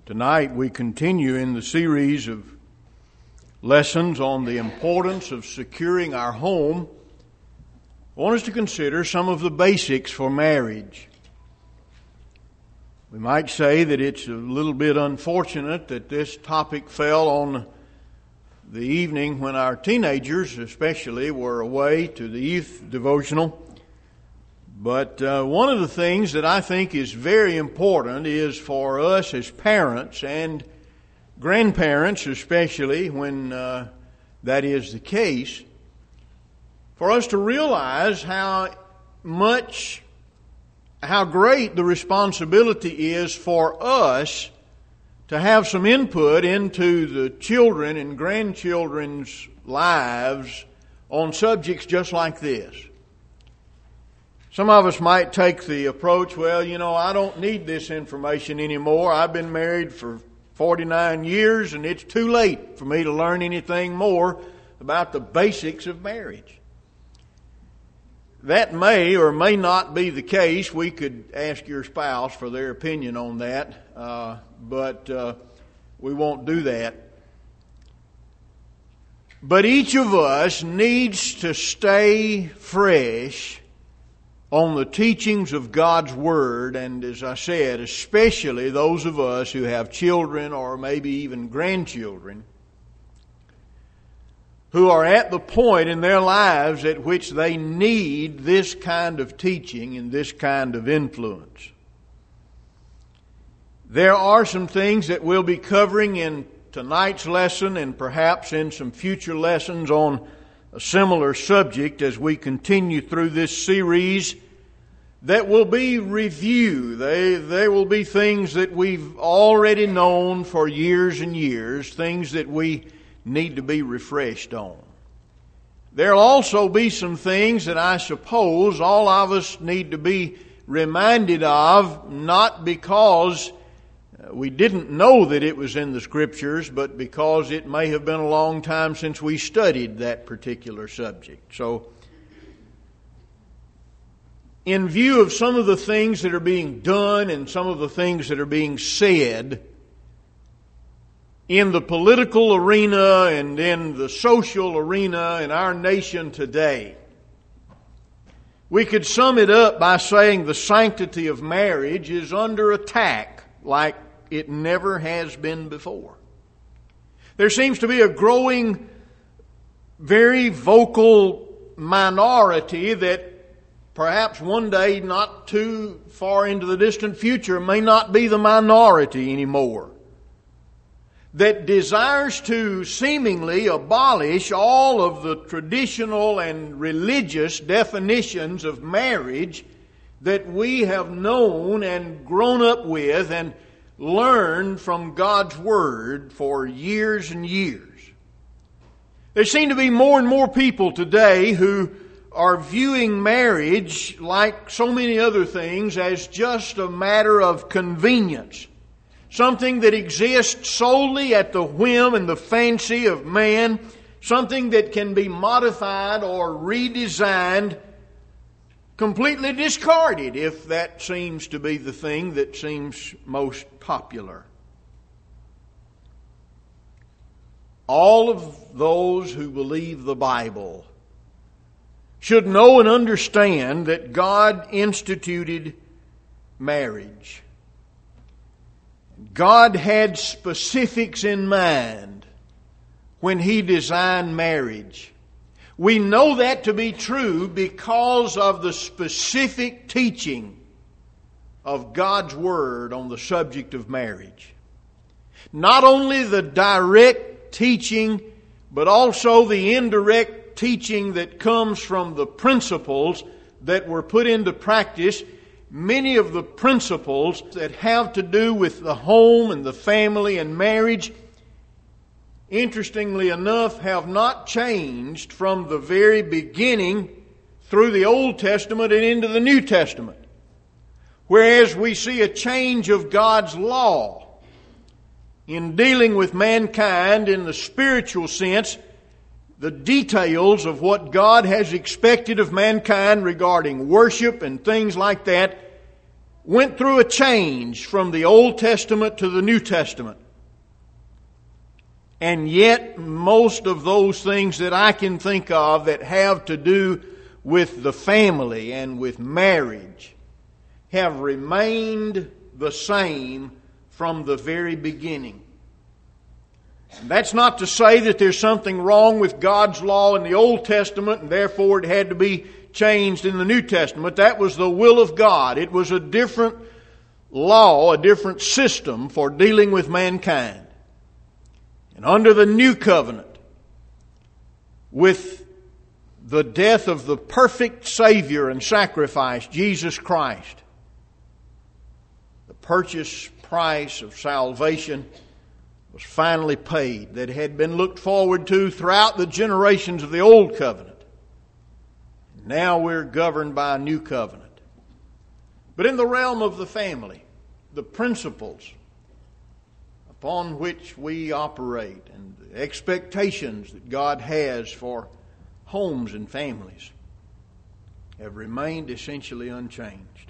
Tonight we continue in the series of lessons on the importance of securing our home. I want us to consider some of the basics for marriage. We might say that it's a little bit unfortunate that this topic fell on the evening when our teenagers especially were away to the youth devotional. But one of the things that I think is very important is for us as parents and grandparents, especially when that is the case, for us to realize how great the responsibility is for us to have some input into the children and grandchildren's lives on subjects just like this. Some of us might take the approach, I don't need this information anymore. I've been married for 49 years and it's too late for me to learn anything more about the basics of marriage. That may or may not be the case. We could ask your spouse for their opinion on that, but we won't do that. But each of us needs to stay fresh on the teachings of God's Word, and as I said, especially those of us who have children or maybe even grandchildren who are at the point in their lives at which they need this kind of teaching and this kind of influence. There are some things that we'll be covering in tonight's lesson and perhaps in some future lessons on a similar subject as we continue through this series that will be review. They will be things that we've already known for years and years, things that we need to be refreshed on. There'll also be some things that I suppose all of us need to be reminded of, not because we didn't know that it was in the Scriptures, but because it may have been a long time since we studied that particular subject. So, in view of some of the things that are being done and some of the things that are being said in the political arena and in the social arena in our nation today, we could sum it up by saying the sanctity of marriage is under attack like it never has been before. There seems to be a growing, very vocal minority that perhaps one day, not too far into the distant future, may not be the minority anymore, that desires to seemingly abolish all of the traditional and religious definitions of marriage that we have known and grown up with and learned from God's Word for years and years. There seem to be more and more people today who are viewing marriage, like so many other things, as just a matter of convenience. Something that exists solely at the whim and the fancy of man. Something that can be modified or redesigned, completely discarded if that seems to be the thing that seems most popular. All of those who believe the Bible should know and understand that God instituted marriage. God had specifics in mind when He designed marriage. We know that to be true because of the specific teaching of God's Word on the subject of marriage. Not only the direct teaching, but also the indirect teaching that comes from the principles that were put into practice. Many of the principles that have to do with the home and the family and marriage, interestingly enough, have not changed from the very beginning through the Old Testament and into the New Testament. Whereas we see a change of God's law in dealing with mankind in the spiritual sense, the details of what God has expected of mankind regarding worship and things like that went through a change from the Old Testament to the New Testament. And yet, most of those things that I can think of that have to do with the family and with marriage have remained the same from the very beginning. And that's not to say that there's something wrong with God's law in the Old Testament and therefore it had to be changed in the New Testament. That was the will of God. It was a different law, a different system for dealing with mankind. And under the new covenant, with the death of the perfect Savior and sacrifice, Jesus Christ, the purchase price of salvation was finally paid, that had been looked forward to throughout the generations of the Old Covenant. Now we're governed by a new covenant. But in the realm of the family, the principles upon which we operate and the expectations that God has for homes and families have remained essentially unchanged.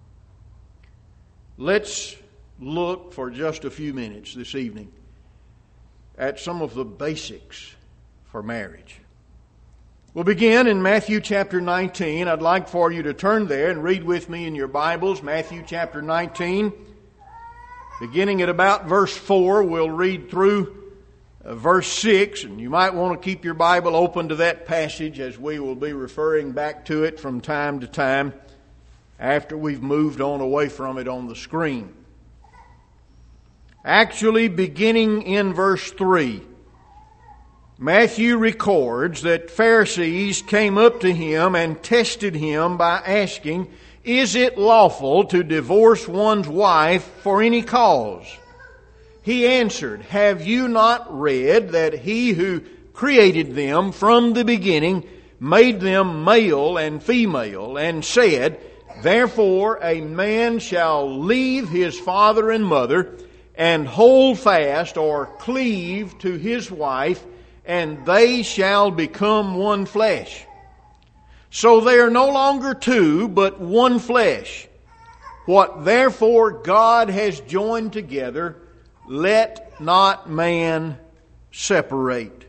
Let's look for just a few minutes this evening at some of the basics for marriage. We'll begin in Matthew chapter 19. I'd like for you to turn there and read with me in your Bibles, Matthew chapter 19. Beginning at about verse 4, we'll read through verse 6, and you might want to keep your Bible open to that passage as we will be referring back to it from time to time after we've moved on away from it on the screen. Actually, beginning in verse 3, Matthew records that Pharisees came up to him and tested him by asking, "Is it lawful to divorce one's wife for any cause?" He answered, "Have you not read that he who created them from the beginning made them male and female, and said, 'Therefore a man shall leave his father and mother, and hold fast or cleave to his wife, and they shall become one flesh.' So they are no longer two, but one flesh. What therefore God has joined together, let not man separate."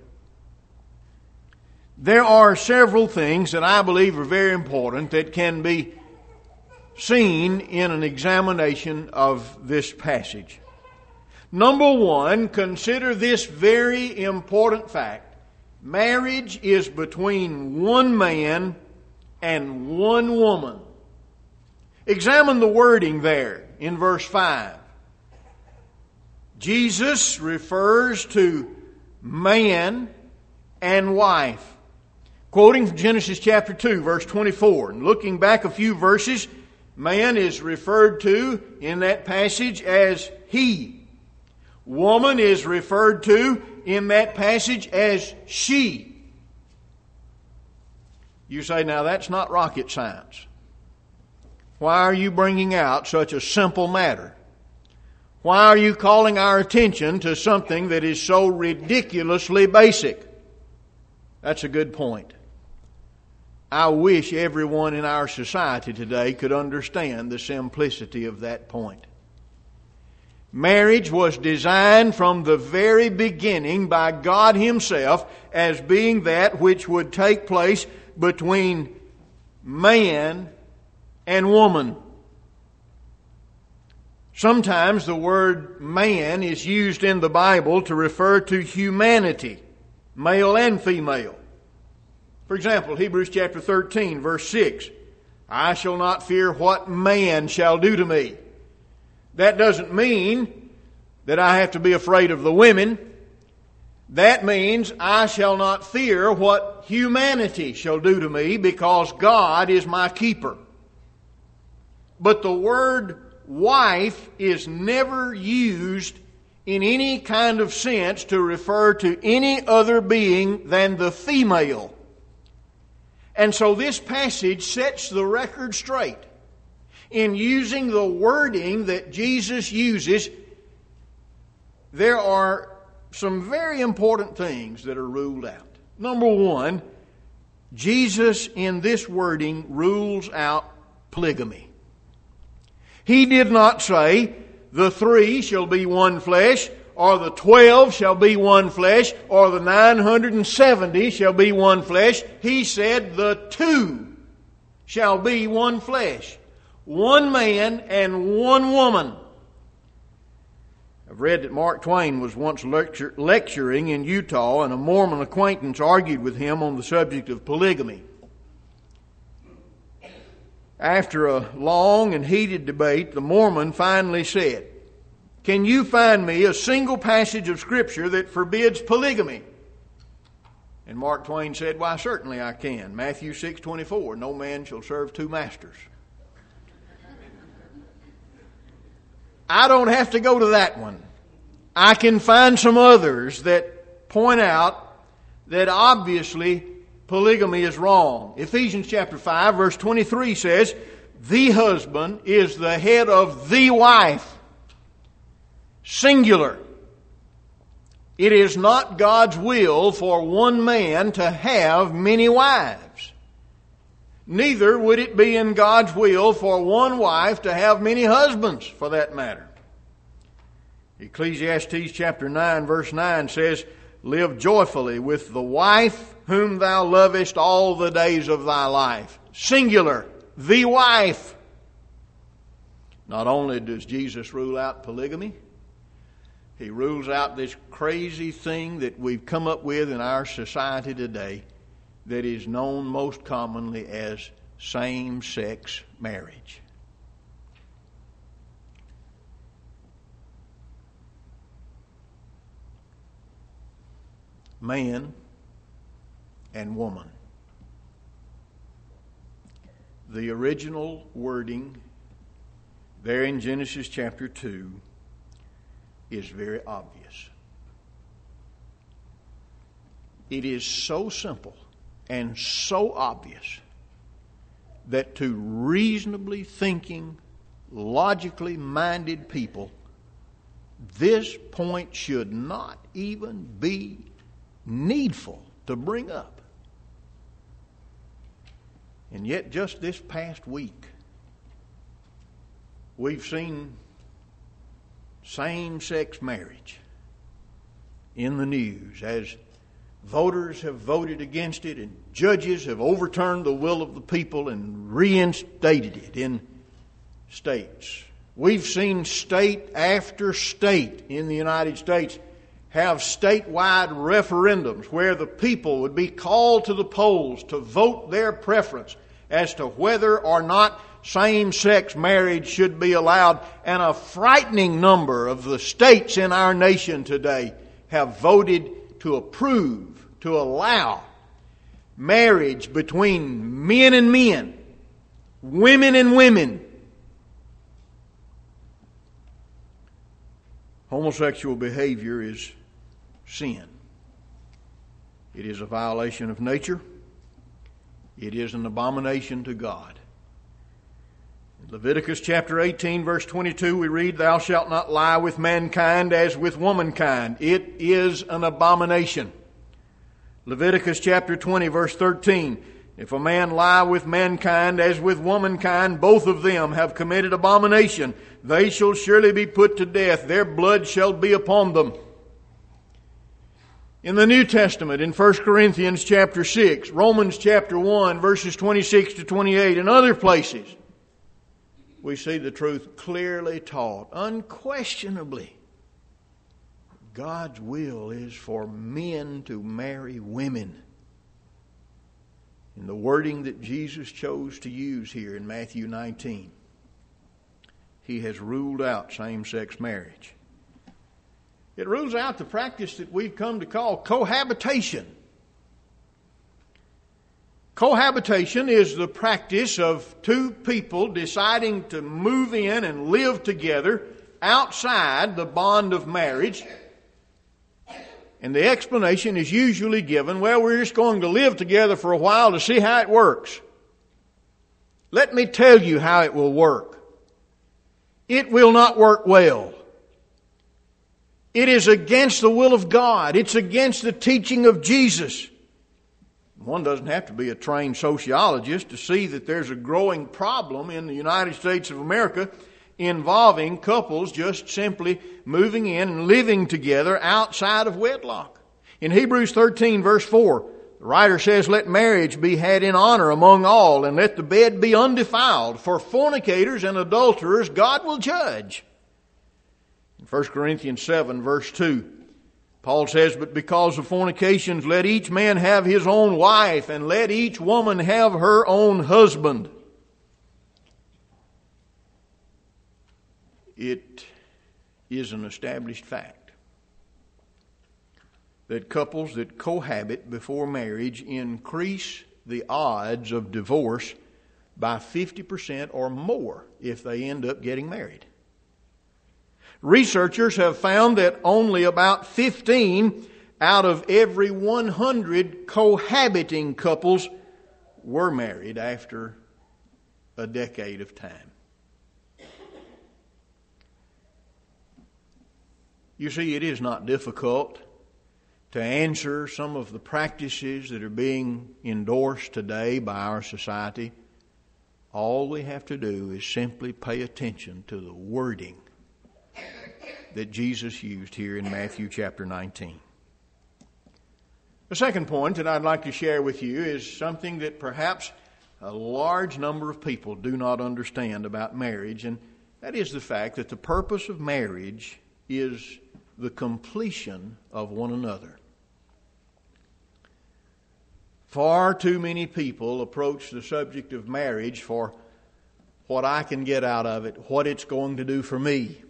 There are several things that I believe are very important that can be seen in an examination of this passage. Number one, consider this very important fact. Marriage is between one man and one woman. Examine the wording there in verse 5. Jesus refers to man and wife. Quoting from Genesis chapter 2, verse 24. And looking back a few verses, man is referred to in that passage as he. Woman is referred to in that passage as she. You say, now that's not rocket science. Why are you bringing out such a simple matter? Why are you calling our attention to something that is so ridiculously basic? That's a good point. I wish everyone in our society today could understand the simplicity of that point. Marriage was designed from the very beginning by God Himself as being that which would take place between man and woman. Sometimes the word man is used in the Bible to refer to humanity, male and female. For example, Hebrews chapter 13, verse 6, "I shall not fear what man shall do to me." That doesn't mean that I have to be afraid of the women. That means I shall not fear what humanity shall do to me because God is my keeper. But the word wife is never used in any kind of sense to refer to any other being than the female. And so this passage sets the record straight. In using the wording that Jesus uses, there are some very important things that are ruled out. Number one, Jesus in this wording rules out polygamy. He did not say, the 3 shall be one flesh, or the 12 shall be one flesh, or the 970 shall be one flesh. He said the 2 shall be one flesh. One man and one woman. I've read that Mark Twain was once lecturing in Utah, and a Mormon acquaintance argued with him on the subject of polygamy. After a long and heated debate, the Mormon finally said, "Can you find me a single passage of Scripture that forbids polygamy?" And Mark Twain said, "Why, certainly I can. Matthew 6:24, no man shall serve 2 masters." I don't have to go to that one. I can find some others that point out that obviously polygamy is wrong. Ephesians chapter 5 verse 23 says, "The husband is the head of the wife." Singular. It is not God's will for one man to have many wives. Neither would it be in God's will for one wife to have many husbands, for that matter. Ecclesiastes chapter 9 verse 9 says, "Live joyfully with the wife whom thou lovest all the days of thy life." Singular, the wife. Not only does Jesus rule out polygamy, He rules out this crazy thing that we've come up with in our society today that is known most commonly as same-sex marriage. Man and woman. The original wording there in Genesis chapter 2 is very obvious. It is so simple and so obvious that to reasonably thinking, logically minded people, this point should not even be needful to bring up. And yet just this past week, we've seen same-sex marriage in the news as voters have voted against it and judges have overturned the will of the people and reinstated it in states. We've seen state after state in the United States have statewide referendums where the people would be called to the polls to vote their preference as to whether or not same-sex marriage should be allowed. And a frightening number of the states in our nation today have voted to approve, to allow marriage between men and men, women and women. Homosexual behavior is sin. It is a violation of nature. It is an abomination to God. In Leviticus chapter 18 verse 22 we read, "Thou shalt not lie with mankind as with womankind. It is an abomination." Leviticus chapter 20 verse 13, "If a man lie with mankind as with womankind, both of them have committed abomination. They shall surely be put to death. Their blood shall be upon them." In the New Testament, in 1 Corinthians chapter 6, Romans chapter 1, verses 26 to 28, and other places, we see the truth clearly taught, unquestionably. God's will is for men to marry women. In the wording that Jesus chose to use here in Matthew 19, He has ruled out same-sex marriage. It rules out the practice that we've come to call cohabitation. Cohabitation is the practice of two people deciding to move in and live together outside the bond of marriage. And the explanation is usually given, well, we're just going to live together for a while to see how it works. Let me tell you how it will work. It will not work well. It is against the will of God. It's against the teaching of Jesus. One doesn't have to be a trained sociologist to see that there's a growing problem in the United States of America involving couples just simply moving in and living together outside of wedlock. In Hebrews 13 verse 4, the writer says, "Let marriage be had in honor among all, and let the bed be undefiled. For fornicators and adulterers God will judge." In 1 Corinthians 7 verse 2, Paul says, "But because of fornications, let each man have his own wife, and let each woman have her own husband." It is an established fact that couples that cohabit before marriage increase the odds of divorce by 50% or more if they end up getting married. Researchers have found that only about 15 out of every 100 cohabiting couples were married after a decade of time. You see, it is not difficult to answer some of the practices that are being endorsed today by our society. All we have to do is simply pay attention to the wording that Jesus used here in Matthew chapter 19. The second point that I'd like to share with you is something that perhaps a large number of people do not understand about marriage, and that is the fact that the purpose of marriage is the completion of one another. Far too many people approach the subject of marriage for what I can get out of it, what it's going to do for me.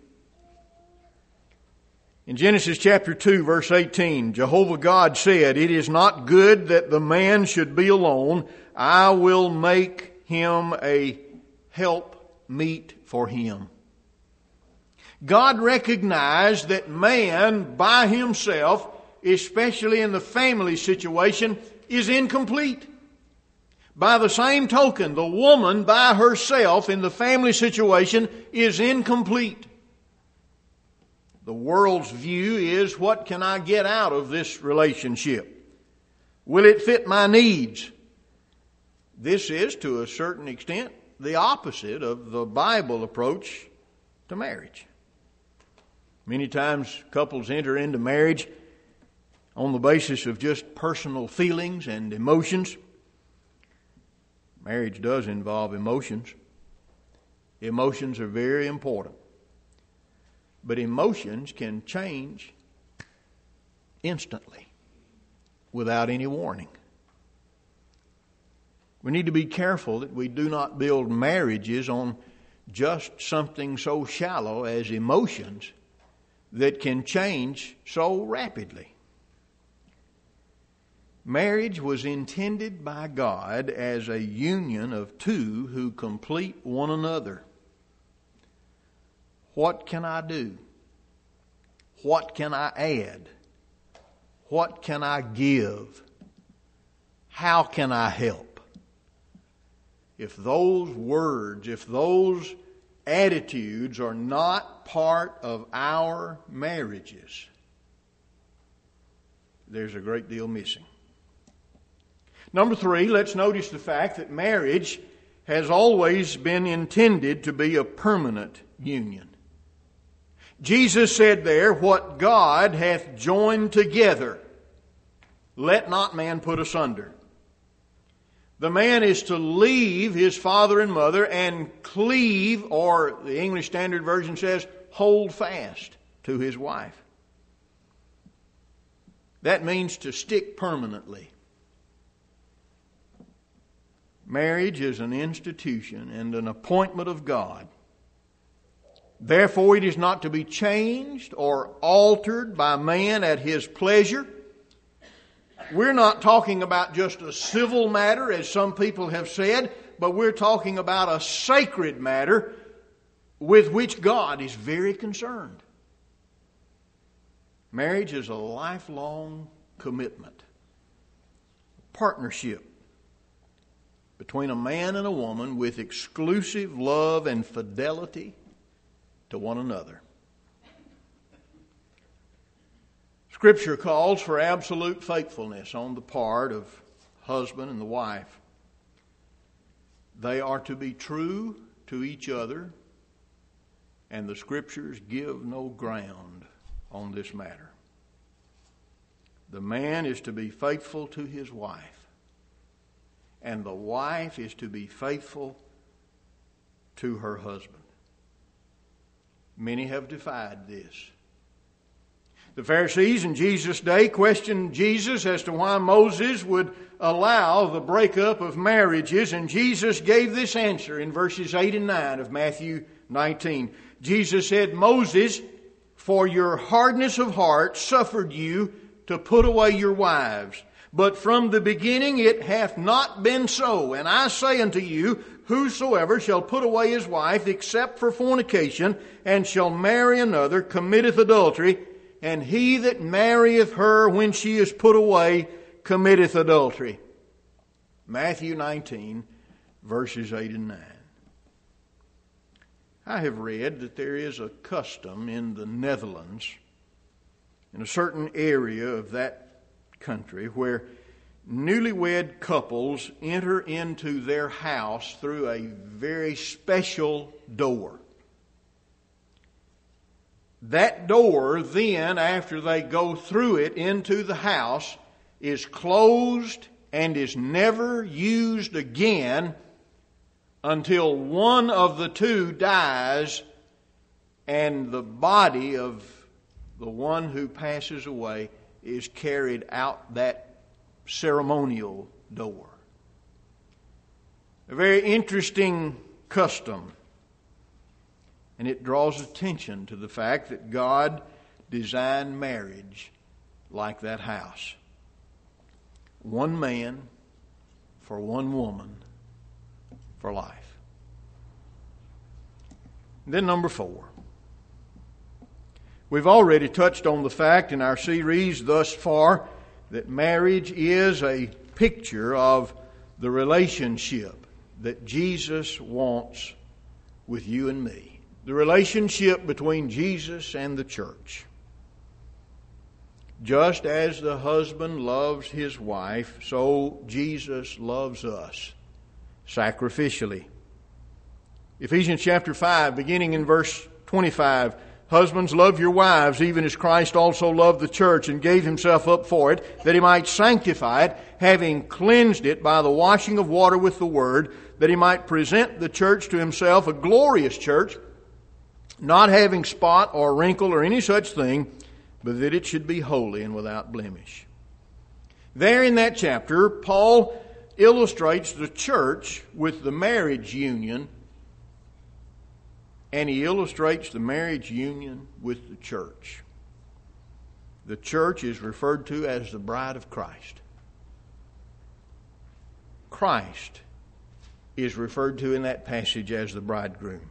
In Genesis chapter 2 verse 18, Jehovah God said, "It is not good that the man should be alone. I will make him a help meet for him." God recognized that man by himself, especially in the family situation, is incomplete. By the same token, the woman by herself in the family situation is incomplete. The world's view is, what can I get out of this relationship? Will it fit my needs? This is, to a certain extent, the opposite of the Bible approach to marriage. Many times couples enter into marriage on the basis of just personal feelings and emotions. Marriage does involve emotions. Emotions are very important. But emotions can change instantly without any warning. We need to be careful that we do not build marriages on just something so shallow as emotions that can change so rapidly. Marriage was intended by God as a union of two who complete one another. What can I do? What can I add? What can I give? How can I help? If those words, if those attitudes are not part of our marriages, there's a great deal missing. Number 3, let's notice the fact that marriage has always been intended to be a permanent union. Jesus said there, "What God hath joined together, let not man put asunder." The man is to leave his father and mother and cleave, or the English Standard Version says, hold fast to his wife. That means to stick permanently. Marriage is an institution and an appointment of God. Therefore, it is not to be changed or altered by man at his pleasure. We're not talking about just a civil matter, as some people have said, but we're talking about a sacred matter with which God is very concerned. Marriage is a lifelong commitment, partnership between a man and a woman with exclusive love and fidelity to one another. Scripture calls for absolute faithfulness on the part of husband and the wife. They are to be true to each other And the Scriptures give no ground on this matter. The man is to be faithful to his wife, and the wife is to be faithful to her husband. Many have defied this. The Pharisees in Jesus' day questioned Jesus as to why Moses would allow the breakup of marriages, and Jesus gave this answer in verses 8 and 9 of Matthew 19. Jesus said, Moses, for your hardness of heart, suffered you to put away your wives. But from the beginning it hath not been so. And I say unto you, whosoever shall put away his wife, except for fornication, and shall marry another, committeth adultery. And he that marrieth her when she is put away, committeth adultery. Matthew 19, verses 8 and 9. I have read that there is a custom in the Netherlands, in a certain area of that country, where newlywed couples enter into their house through a very special door. That door then, after they go through it into the house, is closed and is never used again until one of the two dies and the body of the one who passes away is carried out that ceremonial door. A very interesting custom. And it draws attention to the fact that God designed marriage like that house. One man for one woman for life. And then number 4. We've already touched on the fact in our series thus far that marriage is a picture of the relationship that Jesus wants with you and me. The relationship between Jesus and the church. Just as the husband loves his wife, so Jesus loves us sacrificially. Ephesians chapter 5, beginning in verse 25, husbands, love your wives, even as Christ also loved the church and gave himself up for it, that he might sanctify it, having cleansed it by the washing of water with the word, that he might present the church to himself, a glorious church, not having spot or wrinkle or any such thing, but that it should be holy and without blemish. There in that chapter, Paul illustrates the church with the marriage union, and he illustrates the marriage union with the church. The church is referred to as the bride of Christ. Christ is referred to in that passage as the bridegroom.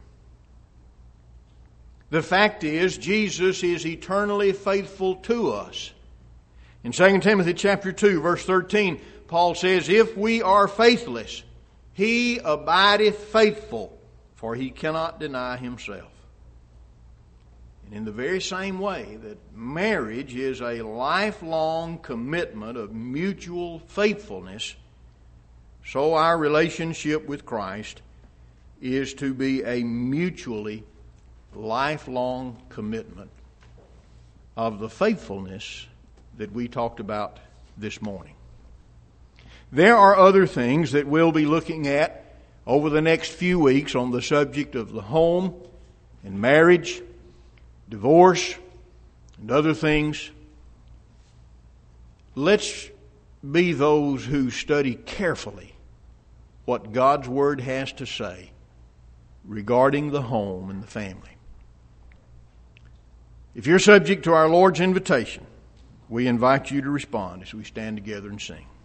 The fact is, Jesus is eternally faithful to us. In 2 Timothy chapter 2, verse 13, Paul says, if we are faithless, he abideth faithful, for he cannot deny himself. And in the very same way that marriage is a lifelong commitment of mutual faithfulness, so our relationship with Christ is to be a mutually lifelong commitment of the faithfulness that we talked about this morning. There are other things that we'll be looking at over the next few weeks on the subject of the home and marriage, divorce, and other things. Let's be those who study carefully what God's Word has to say regarding the home and the family. If you're subject to our Lord's invitation, we invite you to respond as we stand together and sing.